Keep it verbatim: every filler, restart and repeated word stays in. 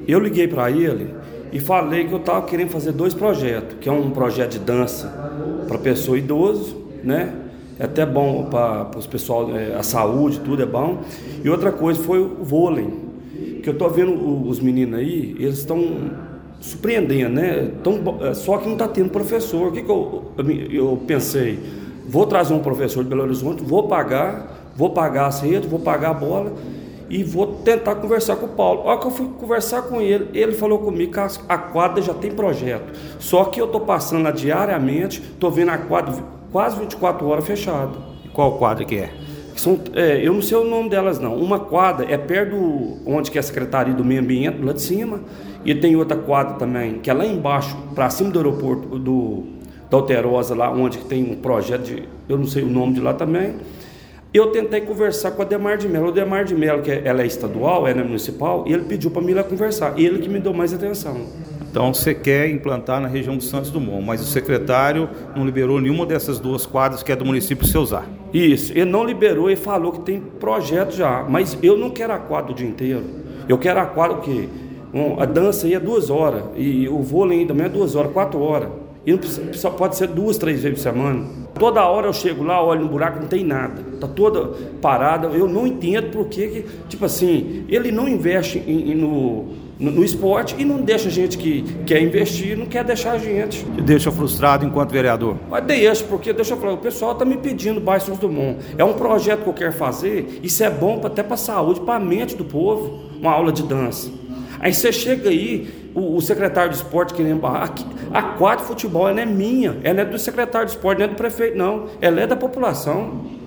eu liguei para ele e falei que eu estava querendo fazer dois projetos, que é um projeto de dança para pessoa idosa, né? É até bom para os pessoal, é, a saúde, tudo é bom. E outra coisa foi o vôlei, que eu tô vendo os meninos aí, eles estão surpreendendo, né? Tão, só que não está tendo professor. O que, que eu, eu pensei? Vou trazer um professor de Belo Horizonte, vou pagar, vou pagar as redes, vou pagar a bola e vou tentar conversar com o Paulo. A hora que eu fui conversar com ele, ele falou comigo que a quadra já tem projeto. Só que eu estou passando lá diariamente, estou vendo a quadra quase vinte e quatro horas fechada. E qual quadra que é? São, é, eu não sei o nome delas não. Uma quadra é perto do, onde que é a Secretaria do Meio Ambiente, lá de cima. E tem outra quadra também, que é lá embaixo, para cima do aeroporto do, da Alterosa, lá onde que tem um projeto de... Eu não sei o nome de lá também. Eu tentei conversar com a Demar de Mello. O Demar de Mello, que é, ela é estadual, ela é municipal, e ele pediu para mim ir lá conversar. Ele que me deu mais atenção. Então você quer implantar na região do Santos Dumont, mas o secretário não liberou nenhuma dessas duas quadras que é do município para você usar. Isso, ele não liberou e falou que tem projeto já, mas eu não quero a quadra o dia inteiro. Eu quero a quadra o quê? Um, a dança aí é duas horas, e o vôlei também é duas horas, quatro horas. E não precisa, só pode ser duas, três vezes por semana. Toda hora eu chego lá, olho no buraco, não tem nada. Tá toda parada. Eu não entendo porque, que, tipo assim, ele não investe em, em, no, no, no esporte e não deixa a gente que quer investir, não quer deixar a gente. Te deixa frustrado enquanto vereador? Mas deixa, porque deixa eu falar, o pessoal tá me pedindo Bairro Santos Dumont. É um projeto que eu quero fazer, isso é bom até para a saúde, para a mente do povo, uma aula de dança. Aí você chega aí, o, o secretário de esporte querendo barrar. A quadra de futebol ela é minha, ela é do secretário de esporte, não é do prefeito, não. Ela é da população.